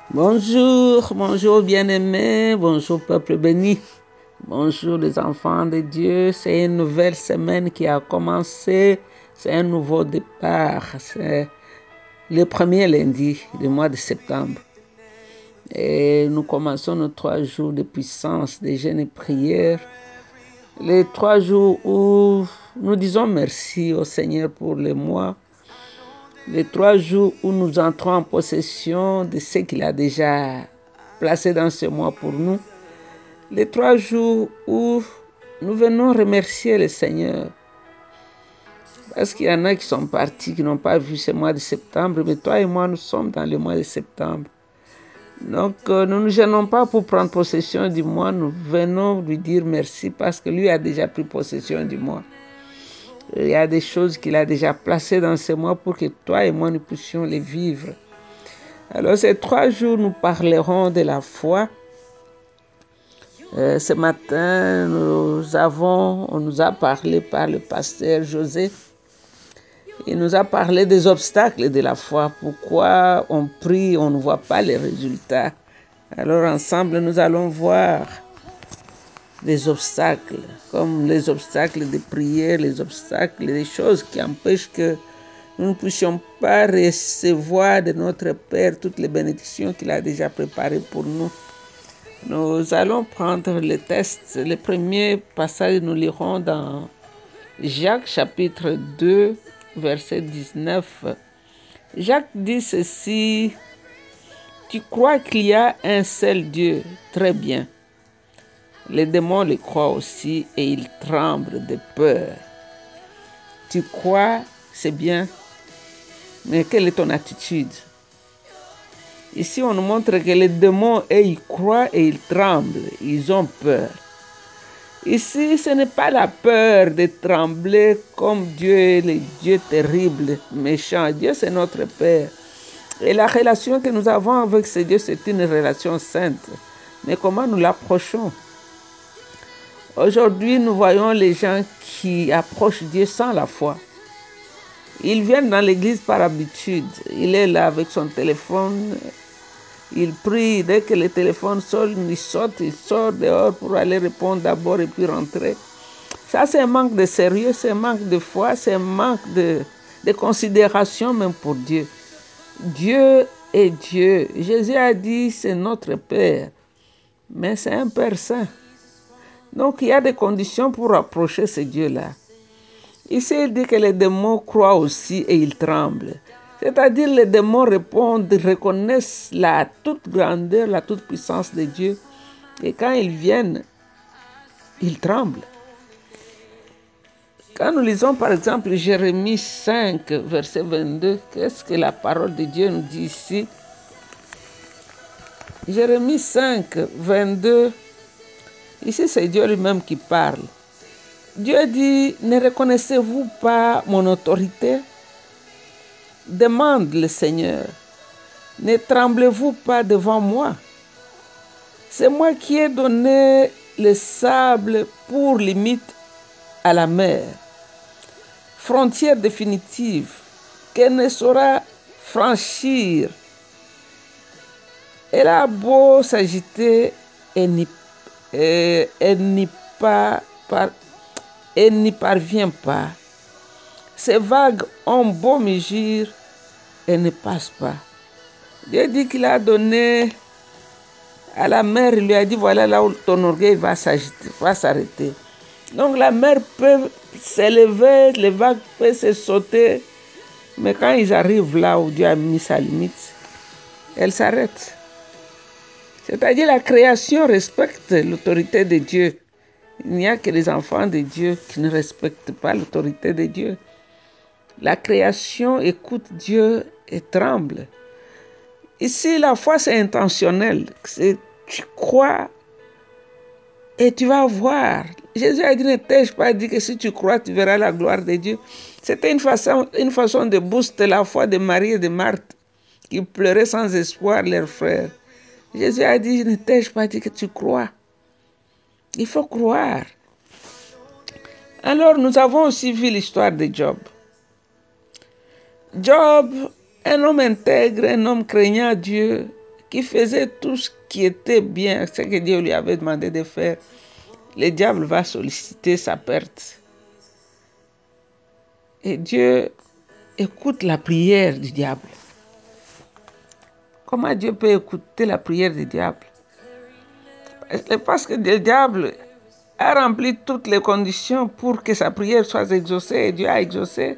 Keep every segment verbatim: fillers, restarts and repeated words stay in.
Bonjour, bonjour bien-aimés, bonjour peuple béni, bonjour les enfants de Dieu. C'est une nouvelle semaine qui a commencé, c'est un nouveau départ, c'est le premier lundi du mois de septembre. Et nous commençons nos trois jours de puissance, de jeûne et prière. Les trois jours où nous disons merci au Seigneur pour le mois. Les trois jours où nous entrons en possession de ce qu'il a déjà placé dans ce mois pour nous. Les trois jours où nous venons remercier le Seigneur. Parce qu'il y en a qui sont partis, qui n'ont pas vu ce mois de septembre, mais toi et moi, nous sommes dans le mois de septembre. Donc, euh, nous ne nous gênons pas pour prendre possession du mois, nous venons lui dire merci parce que lui a déjà pris possession du mois. Il y a des choses qu'il a déjà placées dans ce mois pour que toi et moi, nous puissions les vivre. Alors, ces trois jours, nous parlerons de la foi. Euh, ce matin, nous avons, on nous a parlé par le pasteur José. Il nous a parlé des obstacles de la foi. Pourquoi on prie, on ne voit pas les résultats. Alors, ensemble, nous allons voir les obstacles, comme les obstacles de prière, les obstacles, les choses qui empêchent que nous ne puissions pas recevoir de notre Père toutes les bénédictions qu'il a déjà préparées pour nous. Nous allons prendre le test. Le premier passage, nous lirons dans Jacques chapitre deux, verset dix-neuf. Jacques dit ceci: « Tu crois qu'il y a un seul Dieu? Très bien. Les démons le croient aussi et ils tremblent de peur. » Tu crois, c'est bien, mais quelle est ton attitude? Ici, on nous montre que les démons, eux, ils croient et ils tremblent, ils ont peur. Ici, ce n'est pas la peur de trembler comme Dieu, le Dieu terrible, méchant. Dieu, c'est notre Père. Et la relation que nous avons avec ce Dieu, c'est une relation sainte. Mais comment nous l'approchons? Aujourd'hui, nous voyons les gens qui approchent Dieu sans la foi. Ils viennent dans l'église par habitude. Il est là avec son téléphone. Il prie. Dès que le téléphone sonne, il saute, il sort dehors pour aller répondre d'abord et puis rentrer. Ça, c'est un manque de sérieux, c'est un manque de foi, c'est un manque de, de considération même pour Dieu. Dieu est Dieu. Jésus a dit, c'est notre Père. Mais c'est un Père saint. Donc, il y a des conditions pour approcher ce Dieu-là. Ici, il dit que les démons croient aussi et ils tremblent. C'est-à-dire, les démons répondent, reconnaissent la toute grandeur, la toute puissance de Dieu. Et quand ils viennent, ils tremblent. Quand nous lisons par exemple Jérémie cinq, verset vingt-deux, qu'est-ce que la parole de Dieu nous dit ici? Jérémie cinq, vingt-deux, ici c'est Dieu lui-même qui parle. Dieu dit, ne reconnaissez-vous pas mon autorité? Demande le Seigneur. Ne tremblez-vous pas devant moi? C'est moi qui ai donné le sable pour limite à la mer, frontière définitive, qu'elle ne saura franchir. Elle a beau s'agiter, elle n'y euh, elle n'y pas, par, elle n'y parvient pas. Ces vagues ont beau mugir, elles ne passent pas. Dieu dit qu'il a donné à la mer, il lui a dit voilà là où ton orgueil va s'agiter, va s'arrêter. Donc la mer peut s'élever, les vagues peuvent se sauter, mais quand ils arrivent là où Dieu a mis sa limite, elles s'arrêtent. C'est-à-dire la création respecte l'autorité de Dieu. Il n'y a que les enfants de Dieu qui ne respectent pas l'autorité de Dieu. La création écoute Dieu et tremble. Ici, la foi, c'est intentionnel. C'est, tu crois et tu vas voir. Jésus a dit, ne t'ai-je pas dit que si tu crois, tu verras la gloire de Dieu. C'était une façon, une façon de booster la foi de Marie et de Marthe, qui pleuraient sans espoir leurs frères. Jésus a dit, ne t'ai-je pas dit que tu crois? Il faut croire. Alors, nous avons aussi vu l'histoire de Job. Job, un homme intègre, un homme craignant Dieu, qui faisait tout ce qui était bien, ce que Dieu lui avait demandé de faire, le diable va solliciter sa perte. Et Dieu écoute la prière du diable. Comment Dieu peut écouter la prière du diable? Parce que le diable a rempli toutes les conditions pour que sa prière soit exaucée et Dieu a exaucé.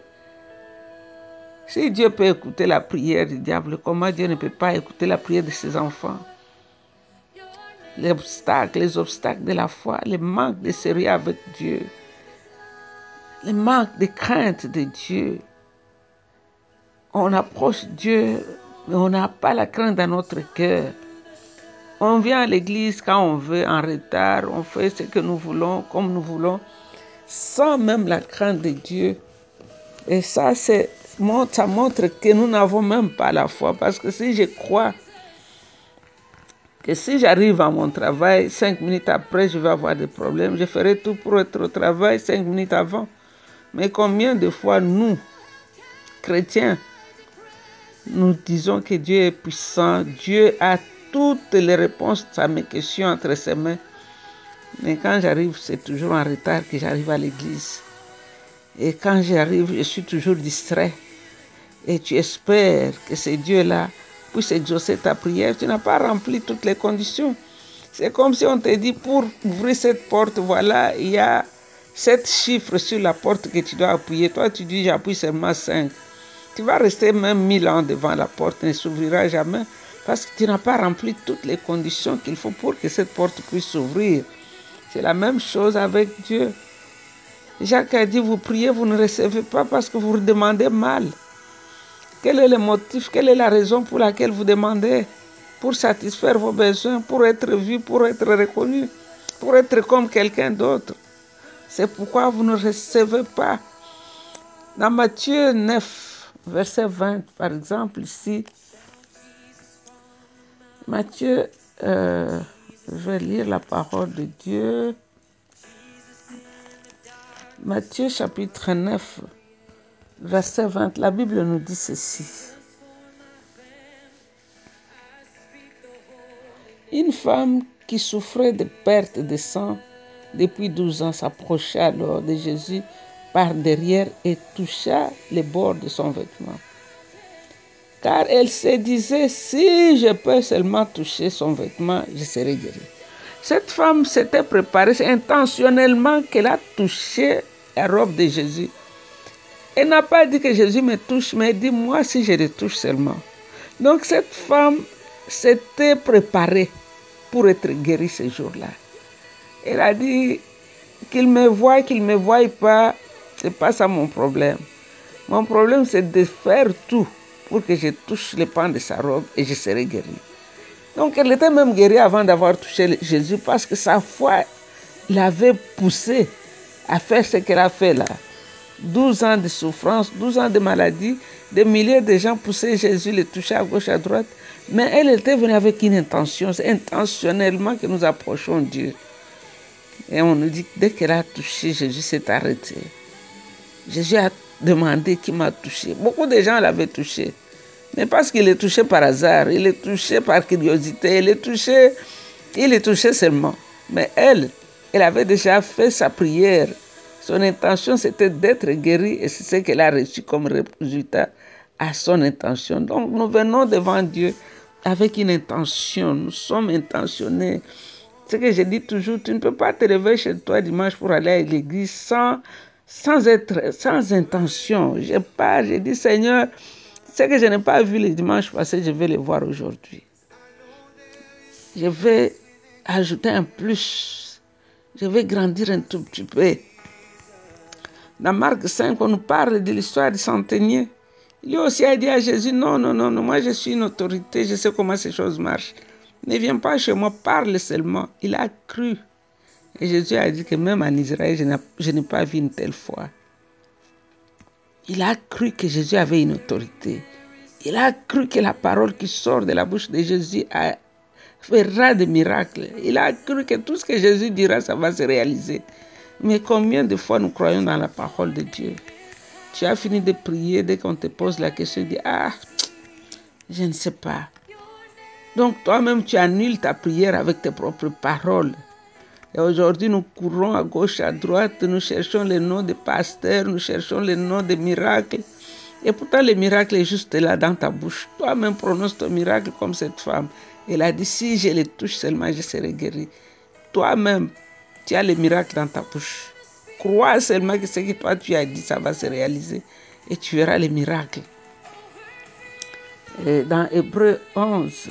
Si Dieu peut écouter la prière du diable, comment Dieu ne peut pas écouter la prière de ses enfants? Les obstacles, les obstacles de la foi, le manque de sérieux avec Dieu, le manque de crainte de Dieu. On approche Dieu, mais on n'a pas la crainte dans notre cœur. On vient à l'église quand on veut, en retard, on fait ce que nous voulons, comme nous voulons, sans même la crainte de Dieu. Et ça, c'est, ça montre que nous n'avons même pas la foi. Parce que si je crois que si j'arrive à mon travail, cinq minutes après, je vais avoir des problèmes, je ferai tout pour être au travail cinq minutes avant. Mais combien de fois nous, chrétiens, nous disons que Dieu est puissant, Dieu a toutes les réponses à mes questions entre ses mains. Mais quand j'arrive, c'est toujours en retard que j'arrive à l'église. Et quand j'arrive, je suis toujours distrait. Et tu espères que ce Dieu-là puisse exaucer ta prière. Tu n'as pas rempli toutes les conditions. C'est comme si on te dit, pour ouvrir cette porte, voilà, il y a sept chiffres sur la porte que tu dois appuyer. Toi, tu dis, j'appuie seulement cinq. Tu vas rester même mille ans devant la porte, ne s'ouvrira jamais, parce que tu n'as pas rempli toutes les conditions qu'il faut pour que cette porte puisse s'ouvrir. C'est la même chose avec Dieu. Jacques a dit, vous priez, vous ne recevez pas parce que vous demandez mal. Quel est le motif, quelle est la raison pour laquelle vous demandez? Pour satisfaire vos besoins, pour être vu, pour être reconnu, pour être comme quelqu'un d'autre. C'est pourquoi vous ne recevez pas. Dans Matthieu neuf, verset vingt, par exemple, ici, Matthieu, euh, je vais lire la parole de Dieu. Matthieu chapitre neuf, verset vingt, la Bible nous dit ceci. Une femme qui souffrait de perte de sang depuis douze ans s'approcha alors de Jésus par derrière et toucha les bords de son vêtement. Car elle se disait, si je peux seulement toucher son vêtement, je serai guérie. Cette femme s'était préparée, c'est intentionnellement qu'elle a touché la robe de Jésus. Elle n'a pas dit que Jésus me touche, mais elle dit, moi si je le touche seulement. Donc cette femme s'était préparée pour être guérie ce jour-là. Elle a dit, qu'il me voie, qu'il ne me voie pas, c'est pas ça mon problème. Mon problème, c'est de faire tout pour que je touche le pan de sa robe et je serai guérie. Donc elle était même guérie avant d'avoir touché Jésus parce que sa foi l'avait poussée à faire ce qu'elle a fait là. douze ans de souffrance, douze ans de maladie, des milliers de gens poussaient Jésus, le touchaient à gauche, à droite. Mais elle était venue avec une intention, c'est intentionnellement que nous approchons Dieu. Et on nous dit que dès qu'elle a touché, Jésus s'est arrêté. Jésus a demandé qui m'a touché. Beaucoup de gens l'avaient touché. Mais parce qu'il est touché par hasard, il est touché par curiosité, il est touché, il est touché seulement. Mais elle, elle avait déjà fait sa prière. Son intention, c'était d'être guérie et c'est ce qu'elle a reçu comme résultat à son intention. Donc nous venons devant Dieu avec une intention. Nous sommes intentionnés. Ce que je dis toujours, tu ne peux pas te lever chez toi dimanche pour aller à l'église sans, sans, être, sans intention. Je pars, je dis, Seigneur, ce que je n'ai pas vu le dimanche passé, je vais le voir aujourd'hui. Je vais ajouter un plus. Je vais grandir un tout petit peu. Dans Marc cinq, on nous parle de l'histoire du centenier. Lui aussi a dit à Jésus, non, non, non, non, moi je suis une autorité, je sais comment ces choses marchent. Ne viens pas chez moi, parle seulement. Il a cru. Et Jésus a dit que même en Israël, je n'ai pas vu une telle foi. Il a cru que Jésus avait une autorité. Il a cru que la parole qui sort de la bouche de Jésus a, fera des miracles. Il a cru que tout ce que Jésus dira, ça va se réaliser. Mais combien de fois nous croyons dans la parole de Dieu? Tu as fini de prier, dès qu'on te pose la question, tu dis, ah, je ne sais pas. Donc toi-même, tu annules ta prière avec tes propres paroles. Et aujourd'hui, nous courons à gauche, à droite, nous cherchons les noms des pasteurs, nous cherchons les noms des miracles. Et pourtant, le miracle est juste là dans ta bouche. Toi-même prononce ton miracle comme cette femme. Elle a dit, si je les touche seulement, je serai guéri. Toi-même, tu as le miracle dans ta bouche. Crois seulement que ce que toi tu as dit, ça va se réaliser. Et tu verras les miracles. Et dans Hébreu onze,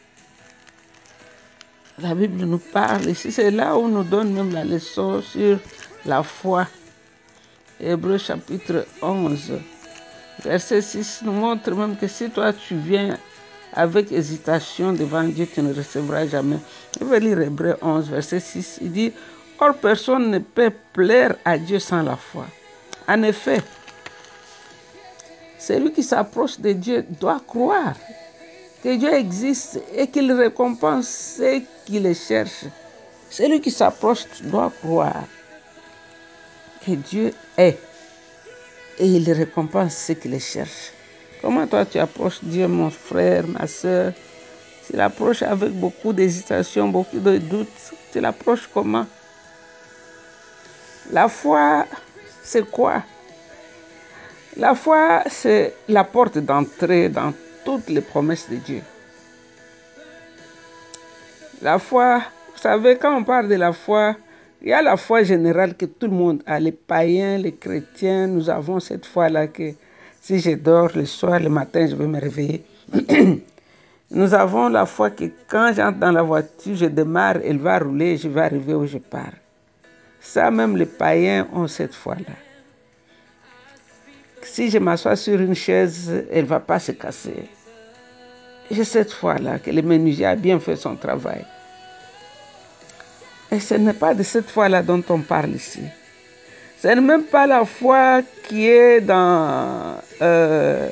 la Bible nous parle ici, c'est là où nous donne même la leçon sur la foi. Hébreu chapitre onze, verset six nous montre même que si toi tu viens avec hésitation devant Dieu, tu ne recevras jamais. Je vais lire Hébreu onze, verset six. Il dit, or personne ne peut plaire à Dieu sans la foi. En effet, celui qui s'approche de Dieu doit croire que Dieu existe et qu'il récompense ceux qui le cherchent. Celui qui s'approche doit croire que Dieu est et il récompense ceux qui le cherchent. Comment toi tu approches Dieu, mon frère, ma soeur? Tu l'approches avec beaucoup d'hésitation, beaucoup de doutes. Tu l'approches comment? La foi, c'est quoi? La foi, c'est la porte d'entrée dans toutes les promesses de Dieu. La foi, vous savez, quand on parle de la foi, il y a la foi générale que tout le monde a, les païens, les chrétiens, nous avons cette foi-là que si je dors le soir, le matin, je vais me réveiller. Nous avons la foi que quand j'entre dans la voiture, je démarre, elle va rouler, je vais arriver où je pars. Ça, même les païens ont cette foi-là. Si je m'assois sur une chaise, elle ne va pas se casser. J'ai cette foi-là que le menuisier a bien fait son travail. Et ce n'est pas de cette foi-là dont on parle ici. Ce n'est même pas la foi qui est dans euh,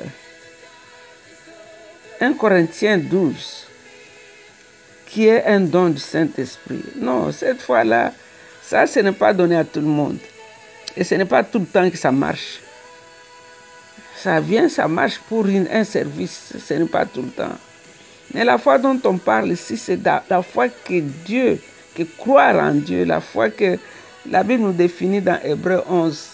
un Corinthiens douze, qui est un don du Saint-Esprit. Non, cette foi-là, ça, ce n'est pas donné à tout le monde. Et ce n'est pas tout le temps que ça marche. Ça vient, ça marche pour une, un service, ce n'est pas tout le temps. Mais la foi dont on parle ici, c'est la, la foi que Dieu, que croire en Dieu, la foi que la Bible nous définit dans Hébreu onze.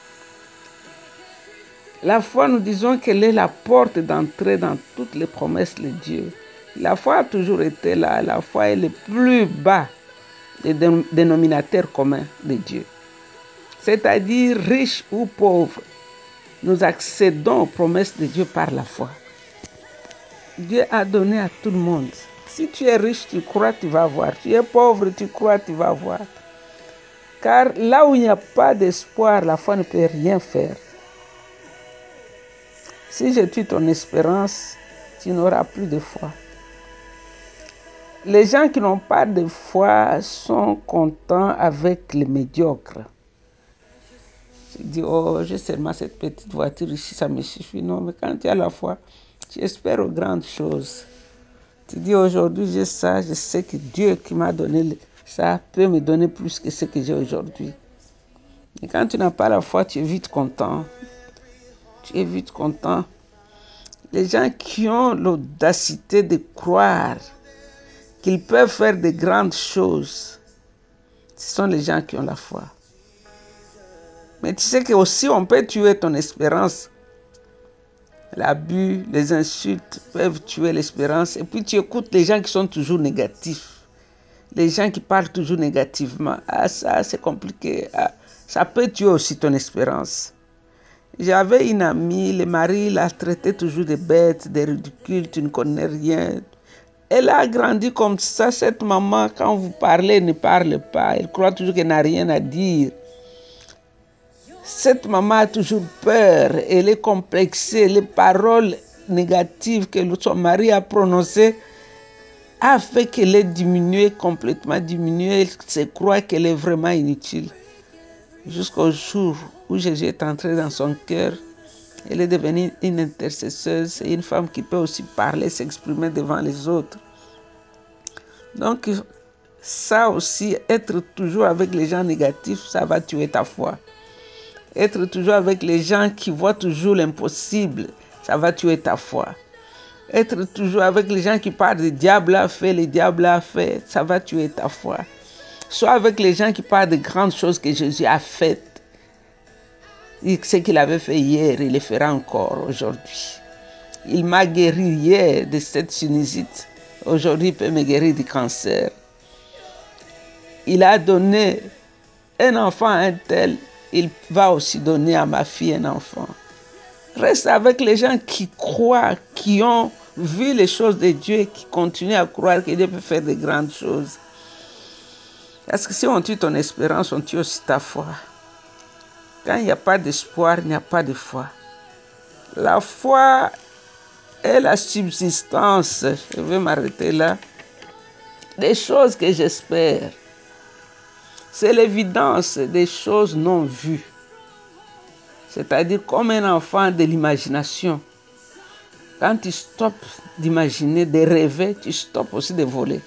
La foi, nous disons qu'elle est la porte d'entrée dans toutes les promesses de Dieu. La foi a toujours été là. La foi est le plus bas des dénominateurs communs de Dieu. C'est-à-dire riche ou pauvre, nous accédons aux promesses de Dieu par la foi. Dieu a donné à tout le monde. Si tu es riche, tu crois, tu vas voir. Tu es pauvre, tu crois, tu vas voir. Car là où il n'y a pas d'espoir, la foi ne peut rien faire. Si je tue ton espérance, tu n'auras plus de foi. Les gens qui n'ont pas de foi sont contents avec les médiocres. Tu dis, oh, j'ai seulement cette petite voiture ici, ça me suffit. Non, mais quand tu as la foi, tu espères aux grandes choses. Tu dis, aujourd'hui, j'ai ça, je sais que Dieu qui m'a donné ça peut me donner plus que ce que j'ai aujourd'hui. Et quand tu n'as pas la foi, tu es vite content. Tu es vite content. Les gens qui ont l'audacité de croire qu'ils peuvent faire de grandes choses, ce sont les gens qui ont la foi. Mais tu sais que aussi on peut tuer ton espérance. L'abus, les insultes peuvent tuer l'espérance. Et puis tu écoutes les gens qui sont toujours négatifs. Les gens qui parlent toujours négativement. Ah, ça, c'est compliqué. Ah, ça peut tuer aussi ton espérance. J'avais une amie, le mari la traitait toujours de bête, de ridicule, tu ne connais rien. Elle a grandi comme ça, cette maman, quand vous parlez, ne parle pas. Elle croit toujours qu'elle n'a rien à dire. Cette maman a toujours peur, elle est complexée. Les paroles négatives que son mari a prononcées a fait qu'elle est diminuée, complètement diminuée. Elle se croit qu'elle est vraiment inutile. Jusqu'au jour où Jésus est entré dans son cœur, elle est devenue une intercesseuse et une femme qui peut aussi parler, s'exprimer devant les autres. Donc, ça aussi, être toujours avec les gens négatifs, ça va tuer ta foi. Être toujours avec les gens qui voient toujours l'impossible, ça va tuer ta foi. Être toujours avec les gens qui parlent de diable a fait, le diable a fait, ça va tuer ta foi. Sois avec les gens qui parlent de grandes choses que Jésus a faites. Ce qu'il avait fait hier, il le fera encore aujourd'hui. Il m'a guéri hier de cette sinusite. Aujourd'hui, il peut me guérir du cancer. Il a donné un enfant à un tel. Il va aussi donner à ma fille un enfant. Reste avec les gens qui croient, qui ont vu les choses de Dieu et qui continuent à croire que Dieu peut faire de grandes choses. Parce que si on tue ton espérance, on tue aussi ta foi. Quand il n'y a pas d'espoir, il n'y a pas de foi. La foi est la subsistance, je vais m'arrêter là, des choses que j'espère. C'est l'évidence des choses non vues. C'est-à-dire comme un enfant de l'imagination. Quand tu stoppes d'imaginer, de rêver, tu stoppes aussi de voler.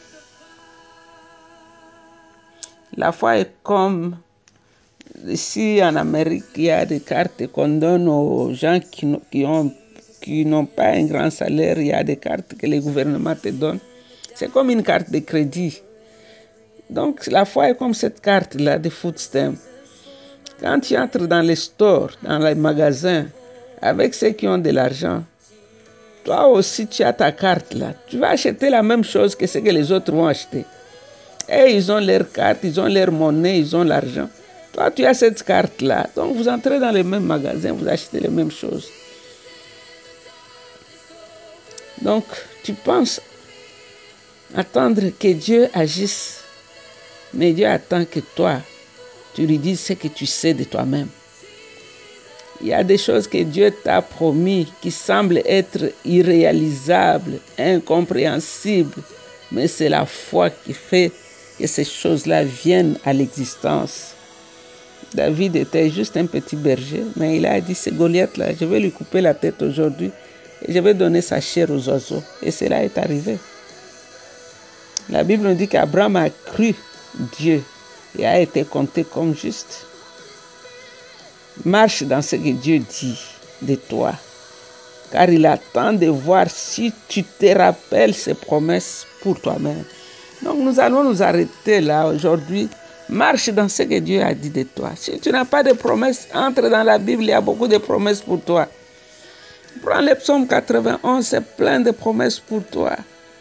La foi est comme, ici en Amérique, il y a des cartes qu'on donne aux gens qui, qui ont, qui n'ont pas un grand salaire. Il y a des cartes que le gouvernement te donne. C'est comme une carte de crédit. Donc la foi est comme cette carte-là de food stamp. Quand tu entres dans les stores, dans les magasins, avec ceux qui ont de l'argent, toi aussi tu as ta carte là. Tu vas acheter la même chose que ce que les autres vont acheter. Et ils ont leur carte, ils ont leur monnaie, ils ont l'argent. Toi, tu as cette carte-là. Donc, vous entrez dans les mêmes magasins, vous achetez les mêmes choses. Donc, tu penses attendre que Dieu agisse. Mais Dieu attend que toi, tu lui dises ce que tu sais de toi-même. Il y a des choses que Dieu t'a promis qui semblent être irréalisables, incompréhensibles. Mais c'est la foi qui fait que ces choses-là viennent à l'existence. David était juste un petit berger, mais il a dit, ce Goliath-là, je vais lui couper la tête aujourd'hui et je vais donner sa chair aux oiseaux. Et cela est arrivé. La Bible nous dit qu'Abraham a cru Dieu et a été compté comme juste. Marche dans ce que Dieu dit de toi, car il attend de voir si tu te rappelles ses promesses pour toi-même. Donc nous allons nous arrêter là aujourd'hui. Marche dans ce que Dieu a dit de toi. Si tu n'as pas de promesses, entre dans la Bible, il y a beaucoup de promesses pour toi. Prends le psaume quatre-vingt-onze, c'est plein de promesses pour toi.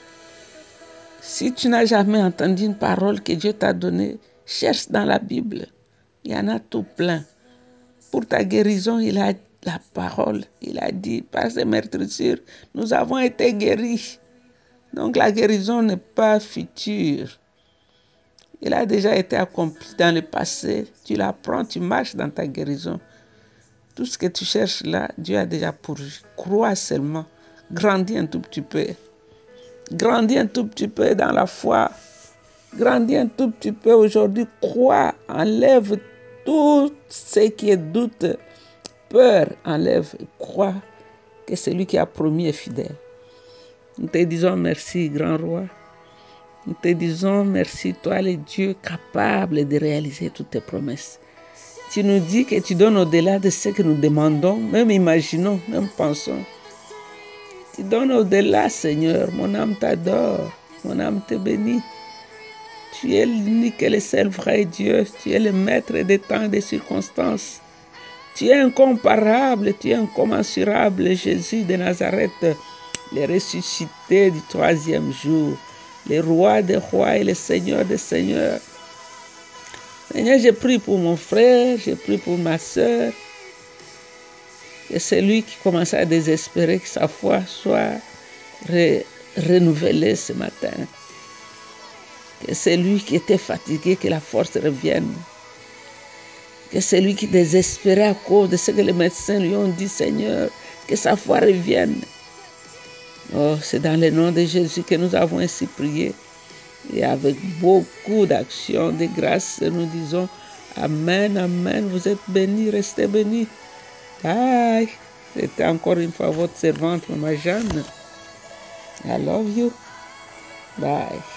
Si tu n'as jamais entendu une parole que Dieu t'a donnée, cherche dans la Bible. Il y en a tout plein. Pour ta guérison, il a la parole. Il a dit, par ses meurtrissures, nous avons été guéris. Donc la guérison n'est pas future. Il a déjà été accompli dans le passé. Tu la prends, tu marches dans ta guérison. Tout ce que tu cherches là, Dieu a déjà pourvu. Crois seulement. Grandis un tout petit peu. Grandis un tout petit peu dans la foi. Grandis un tout petit peu aujourd'hui. Crois. Enlève tout ce qui est doute. Peur. Enlève. Crois que celui qui a promis est fidèle. Nous te disons merci, grand roi. Nous te disons merci, toi le Dieu capable de réaliser toutes tes promesses. Tu nous dis que tu donnes au-delà de ce que nous demandons, même imaginons, même pensons. Tu donnes au-delà, Seigneur. Mon âme t'adore, mon âme te bénit. Tu es l'unique et le seul vrai Dieu. Tu es le maître des temps et des circonstances. Tu es incomparable, tu es incommensurable, Jésus de Nazareth, le ressuscité du troisième jour. Le roi des rois et le seigneur des seigneurs. Seigneur, j'ai prie pour mon frère, j'ai prie pour ma soeur. Que celui qui commence à désespérer, que sa foi soit re renouvelée ce matin. Que celui qui était fatigué, que la force revienne. Que celui qui désespérait à cause de ce que les médecins lui ont dit, Seigneur, que sa foi revienne. Oh, c'est dans le nom de Jésus que nous avons ainsi prié. Et avec beaucoup d'actions, de grâce, nous disons Amen, Amen. Vous êtes bénis, restez bénis. Bye. C'était encore une fois votre servante, Maman Jeanne. I love you. Bye.